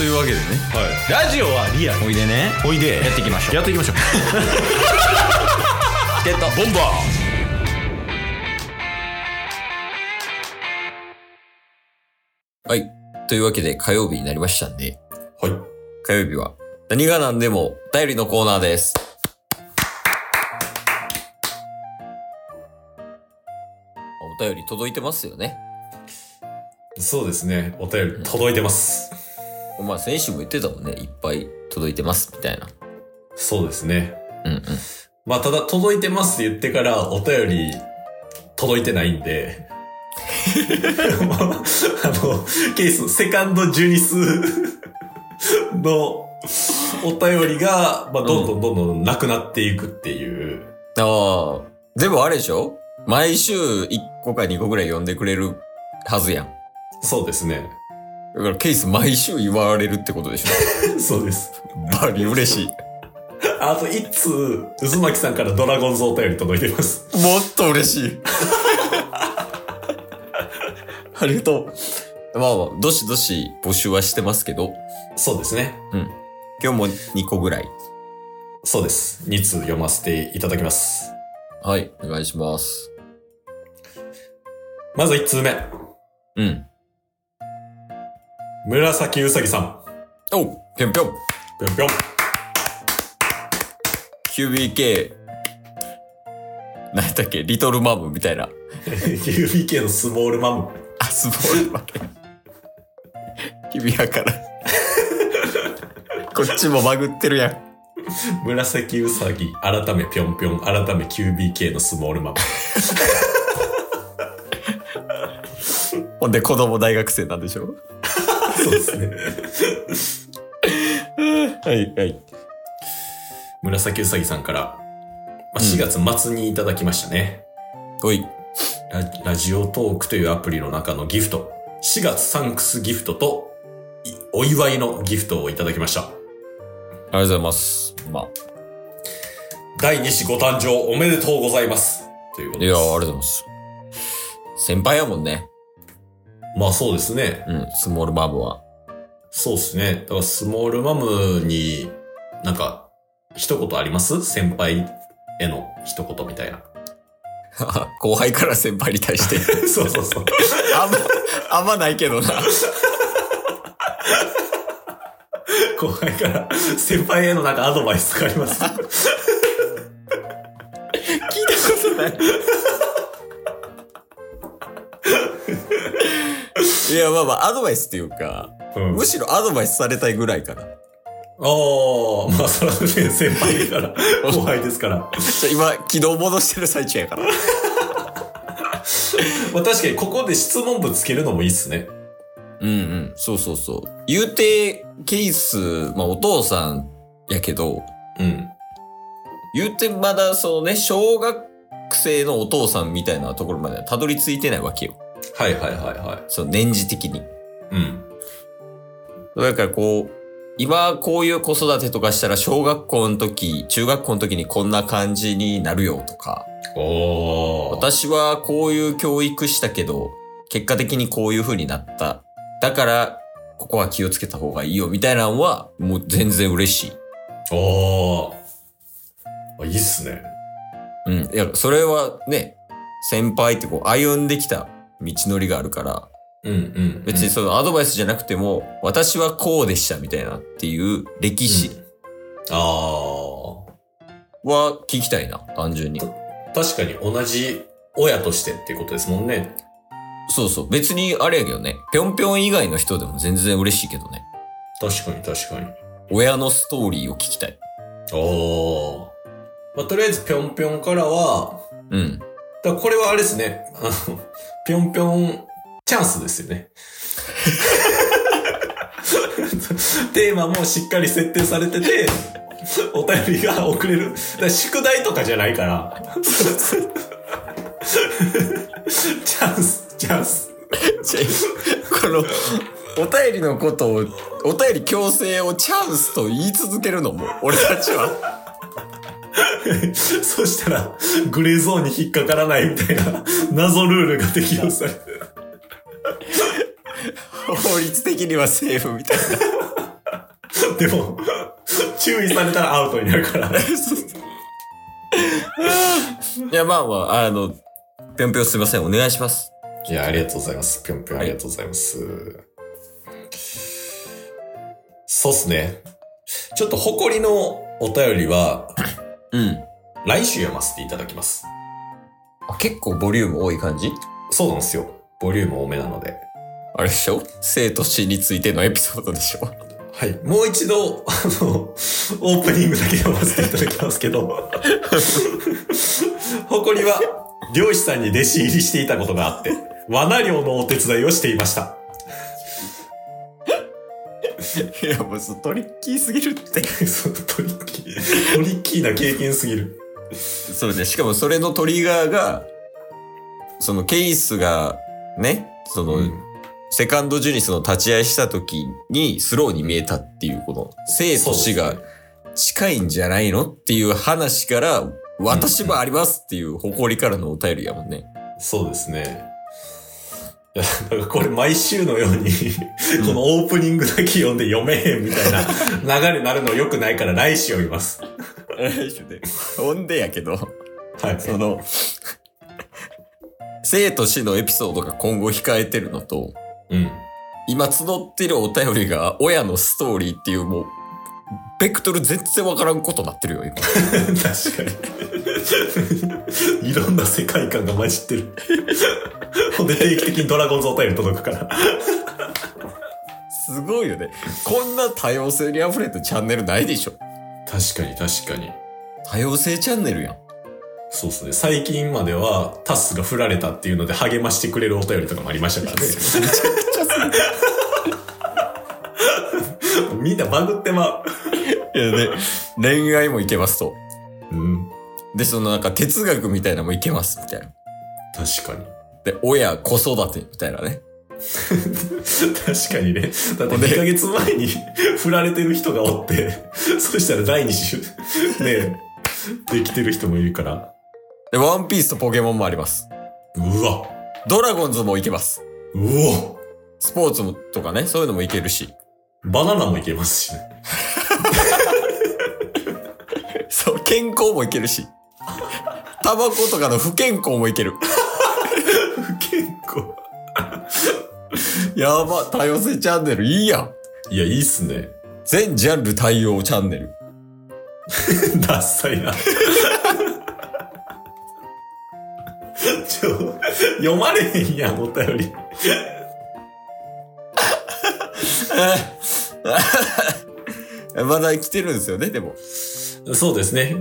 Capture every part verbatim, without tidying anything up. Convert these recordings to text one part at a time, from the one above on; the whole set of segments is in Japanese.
というわけでね、 はい、ラジオはリアル。 おいでね、 おいでやっていきましょう。 やっていきましょう。 チケットボンバー。はい、というわけで火曜日になりましたんで、 はい、 火曜日は何が何でもお便りのコーナーです。お便り届いてますよね。 そうですね、お便り届いてます。 うん、まあ先週も言ってたもんね、いっぱい届いてますみたいな。 そうですね。 うんうん。 まあただ届いてますって言ってからお便り届いてないんで、まあ、あのケースセカンドジュニスのお便りがまあどんどんどんどんなくなっていくっていう。 うん、ああ、でもあれでしょ？毎週いっこかにこぐらい読んでくれるはずやん。 そうですね。 だからケース毎週言われるってことでしょ。そうです。 バリ嬉しい。 あと一通、渦巻さんからドラゴンズお便り届いてます。 もっと嬉しい。ありがとう。まあまあ、どしどし募集はしてますけど。 そうですね。 うん。今日もにこぐらい。 そうです。に通読ませていただきます。 はい、お願いします。 まずいち通目。 うん。 紫うさぎさん。 おう、ぴょんぴょん。 ぴょんぴょん。 キュービーケー。何やったっけ、リトルマムみたいな。 キュービーケー のスモールマム。 あ、スモールマム。君やから。こっちもバグってるやん。 紫うさぎ、改めぴょんぴょん、改め キュービーケー のスモールマム。 ほんで子供大学生なんでしょ？ そうですね。 はいはい。 紫うさぎさんから、まあ、しがつ末にいただきましたね。 うん、おいラ。ラジオトークというアプリの中のギフト。しがつサンクスギフトと、お祝いのギフトをいただきました。 ありがとうございます。まあ。 だいに子ご誕生おめでとうございます。ということです。 いや、ありがとうございます。先輩やもんね。 まあそうですね。 うん、スモールマムは。 そうですね。だからスモールマムになんか一言あります？先輩への一言みたいな。 後輩から先輩に対して。 そうそうそう。 あんま、あんまないけどな。 後輩から先輩へのなんかアドバイスとかあります？聞いたことない。いや、まあまあ、アドバイスっていうか、うん、むしろアドバイスされたいぐらいかな。ああ、まあ、それはね、先輩から、後輩ですから。 今、軌道戻してる最中やから。 まあ確かに、ここで質問文つけるのもいいっすね。 うんうん、そうそうそう。言うて、ケース、まあお父さんやけど、 うん。 言うてまだそのね、小学生のお父さんみたいなところまではたどり着いてないわけよ。 はいはいはいはい。 そう、年次的に。 うん。 だからこう、今こういう子育てとかしたら小学校の時、中学校の時にこんな感じになるよとか。 おー。 私はこういう教育したけど、結果的にこういう風になった。だから、ここは気をつけた方がいいよみたいなのは、もう全然嬉しい。 おー。いいっすね。 うん。いや、それはね、先輩ってこう歩んできた道のりがあるから、 うんうんうん、 別にそのアドバイスじゃなくても、私はこうでしたみたいなっていう歴史、うん、 あは聞きたいな、単純に。 確かに同じ親としてっていうことですもんね。 そうそう。別にあれやけどね、ぴょんぴょん以外の人でも全然嬉しいけどね。 確かに確かに。 親のストーリーを聞きたい。 おー。まあ、とりあえずぴょんぴょんからは、 うん。 だからこれはあれですね。あの、ぴょんぴょんチャンスですよね。テーマもしっかり設定されてて、お便りが送れる。だから宿題とかじゃないから。チャンス、チャンス。 この、お便りのことを、お便り強制をチャンスと言い続けるのも、俺たちは。 そしたら、グレーゾーンに引っかからないみたいな謎ルールが適用されて。 法律的にはセーフみたいな。 でも、注意されたらアウトになるから。 いや、まあまあ、あの、ぴょんぴょんすいません。お願いします。 いや、ありがとうございます。ぴょんぴょんありがとうございます。はい、そうっすね。ちょっと誇りのお便りは、 うん。 来週読ませていただきます。 あ、結構ボリューム多い感じ？ そうなんですよ。ボリューム多めなので。 あれでしょ？生と死についてのエピソードでしょ？ はい。もう一度、あの、オープニングだけ読ませていただきますけど。誇りは、漁師さんに弟子入りしていたことがあって、罠漁のお手伝いをしていました。 いや、もうそトリッキーすぎるって。 そうトリッキー、トリッキーな経験すぎる。 それで、しかもそれのトリガーが、そのケイスが、ね、その、うん、セカンドジュニスの立ち会いした時にスローに見えたっていう、この生と死が近いんじゃないのっていう話から、私もありますっていう誇りからのお便りやもんね。 そうですね。いや、だからこれ毎週のようにこのオープニングだけ読んで読めへんみたいな流れになるの良くないから来週読みます。 来週で。ほんでやけど、 はい。 その、生と死のエピソードが今後控えてるのと、 うん。 今募ってるお便りが親のストーリーっていうもう、ベクトル全然わからんことになってるよ、今。 確かに。いろんな世界観が混じってる。ほんで定期的にドラゴンズお便り届くから。 すごいよね。こんな多様性に溢れたチャンネルないでしょ。 確かに確かに。多様性チャンネルやん。 そうですね。最近まではタスが振られたっていうので励ましてくれるお便りとかもありましたからね。めちゃくちゃすみんなバグってまう。 いやね、恋愛もいけますと。 うん。 で、そのなんか哲学みたいなのもいけますみたいな。 確かに。 で、親、子育てみたいなね。 確かにね。だってにかげつまえに振られてる人がおって、そしたら第二週、ね、できてる人もいるから。 で、ワンピースとポケモンもあります。 うわ。 ドラゴンズもいけます。 うお。 スポーツもとかね、そういうのもいけるし。 バナナもいけますしね。 そう、健康もいけるし。タバコとかの不健康もいける。 不健康。 やば、多様性チャンネルいいやん。 いや、いいっすね。 全ジャンル対応チャンネル。 ダッサいな。ちょ、読まれへんやん、お便り。 まだ来てるんですよね、でも。 そうですね。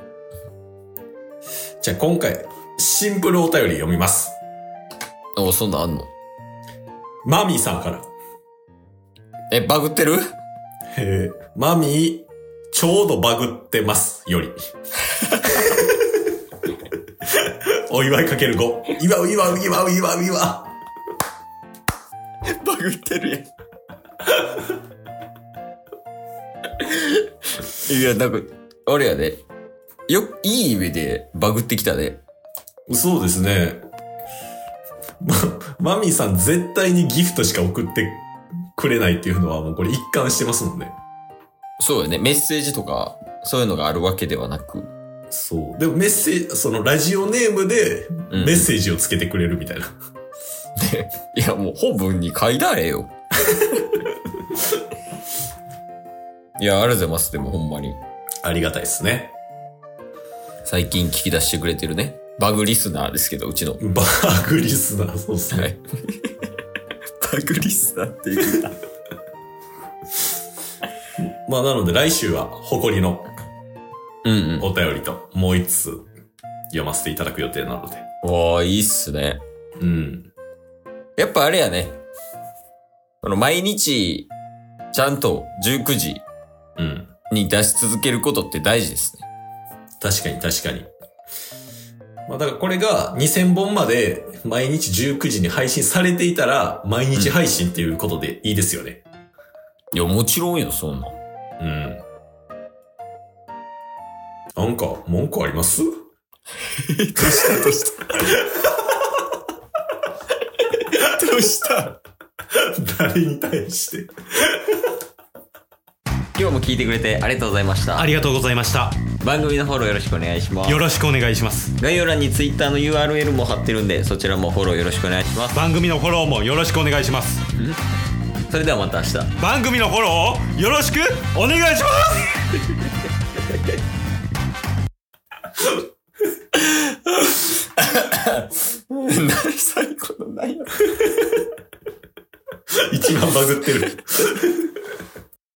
じゃあ今回、シンプルお便り読みます。 お、そんなんあんの？ マミーさんから。 え、バグってる？ えー、マミー、ちょうどバグってます。より。お祝いかけるご。祝う祝う祝う祝う祝う。バグってるやん。いや、なんか、あれやで。よ、いい意味でバグってきたね。 そうですね。ま、マミーさん絶対にギフトしか送ってくれないっていうのはもうこれ一貫してますもんね。 そうよね。メッセージとか、そういうのがあるわけではなく。 そう。でもメッセージ、そのラジオネームでメッセージをつけてくれるみたいな。うん、 いや、もう本文に書いてあれよ。いや、ありがとうございます。でもほんまに。 ありがたいですね。 最近聞き出してくれてるね。バグリスナーですけど、うちの。 バグリスナー、そうっすね。はい、 バグリスナーって言うた。 まあ、なので来週は誇りのお便りともう一つ読ませていただく予定なので。 おー、いいっすね。 うん。 やっぱあれやね。この毎日、ちゃんとじゅうくじに出し続けることって大事ですね。 確かに確かに。まあだからこれがにせんぼんまで毎日じゅうくじに配信されていたら毎日配信っていうことでいいですよね。 うん、いや、もちろんよ、そんな。 うん。なんか文句あります？どうしたどうしたどうした誰に対して今日も聞いてくれてありがとうございました。 ありがとうございました。 番組のフォローよろしくお願いします。 よろしくお願いします。 概要欄に Twitter の ユーアールエル も貼ってるんで、そちらもフォローよろしくお願いします。 番組のフォローもよろしくお願いします。 それではまた明日。 番組のフォローをよろしくお願いします何最後の何や一番バグってる